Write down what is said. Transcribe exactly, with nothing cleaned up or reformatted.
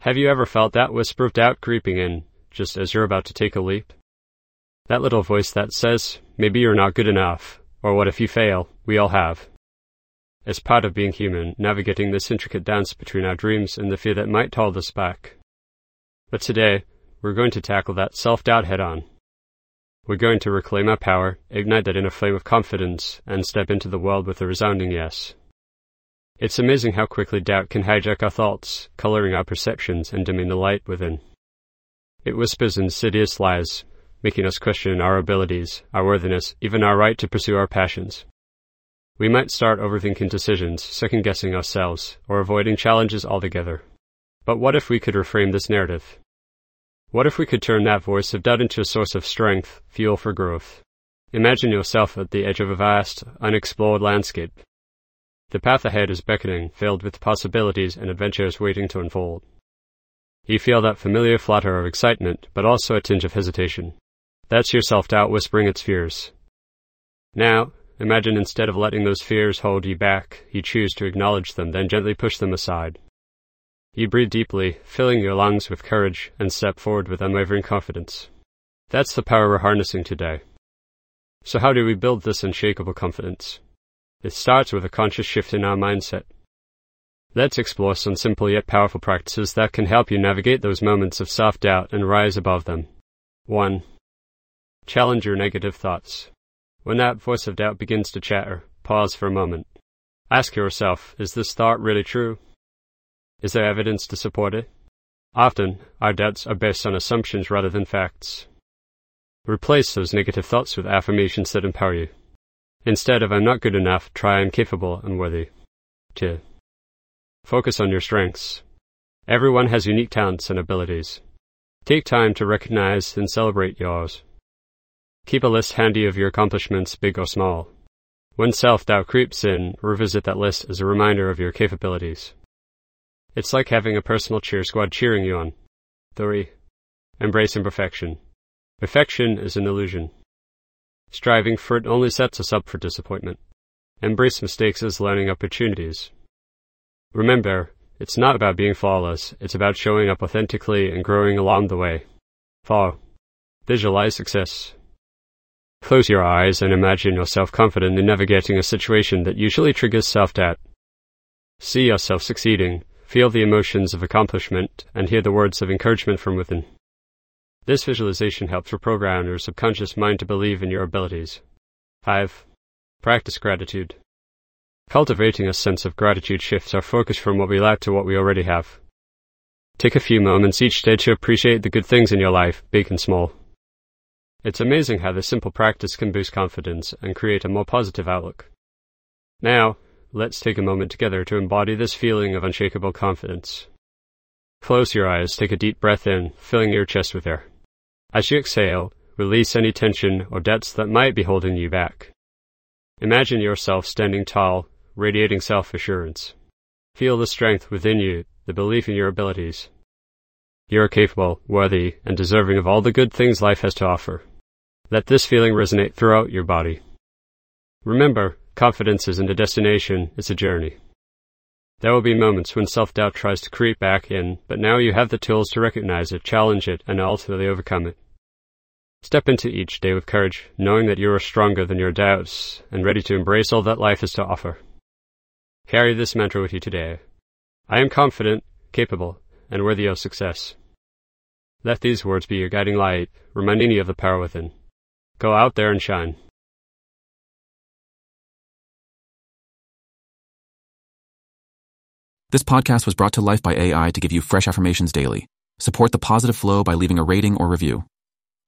Have you ever felt that whisper of doubt creeping in just as you're about to take a leap? That little voice that says, maybe you're not good enough, or what if you fail? We all have. It's part of being human, navigating this intricate dance between our dreams and the fear that might hold us back. But today, we're going to tackle that self-doubt head-on. We're going to reclaim our power, ignite that inner flame of confidence, and step into the world with a resounding yes. It's amazing how quickly doubt can hijack our thoughts, coloring our perceptions and dimming the light within. It whispers insidious lies, making us question our abilities, our worthiness, even our right to pursue our passions. We might start overthinking decisions, second-guessing ourselves, or avoiding challenges altogether. But what if we could reframe this narrative? What if we could turn that voice of doubt into a source of strength, fuel for growth? Imagine yourself at the edge of a vast, unexplored landscape. The path ahead is beckoning, filled with possibilities and adventures waiting to unfold. You feel that familiar flutter of excitement, but also a tinge of hesitation. That's your self-doubt whispering its fears. Now, imagine instead of letting those fears hold you back, you choose to acknowledge them, then gently push them aside. You breathe deeply, filling your lungs with courage, and step forward with unwavering confidence. That's the power we're harnessing today. So how do we build this unshakable confidence? It starts with a conscious shift in our mindset. Let's explore some simple yet powerful practices that can help you navigate those moments of self-doubt and rise above them. one. Challenge your negative thoughts. When that voice of doubt begins to chatter, pause for a moment. Ask yourself, is this thought really true? Is there evidence to support it? Often, our doubts are based on assumptions rather than facts. Replace those negative thoughts with affirmations that empower you. Instead of I'm not good enough, try I'm capable and worthy. two. Focus on your strengths. Everyone has unique talents and abilities. Take time to recognize and celebrate yours. Keep a list handy of your accomplishments, big or small. When self-doubt creeps in, revisit that list as a reminder of your capabilities. It's like having a personal cheer squad cheering you on. three. Embrace imperfection. Perfection is an illusion. Striving for it only sets us up for disappointment. Embrace mistakes as learning opportunities. Remember, it's not about being flawless, it's about showing up authentically and growing along the way. four. Visualize success. Close your eyes and imagine yourself confident in navigating a situation that usually triggers self-doubt. See yourself succeeding. Feel the emotions of accomplishment, and hear the words of encouragement from within. This visualization helps reprogram your subconscious mind to believe in your abilities. five. Practice gratitude. Cultivating a sense of gratitude shifts our focus from what we lack to what we already have. Take a few moments each day to appreciate the good things in your life, big and small. It's amazing how this simple practice can boost confidence and create a more positive outlook. Now, let's take a moment together to embody this feeling of unshakable confidence. Close your eyes, take a deep breath in, filling your chest with air. As you exhale, release any tension or doubts that might be holding you back. Imagine yourself standing tall, radiating self-assurance. Feel the strength within you, the belief in your abilities. You are capable, worthy, and deserving of all the good things life has to offer. Let this feeling resonate throughout your body. Remember, confidence isn't a destination, it's a journey. There will be moments when self-doubt tries to creep back in, but now you have the tools to recognize it, challenge it, and ultimately overcome it. Step into each day with courage, knowing that you are stronger than your doubts, and ready to embrace all that life has to offer. Carry this mantra with you today. I am confident, capable, and worthy of success. Let these words be your guiding light, reminding you of the power within. Go out there and shine. This podcast was brought to life by A I to give you fresh affirmations daily. Support the positive flow by leaving a rating or review.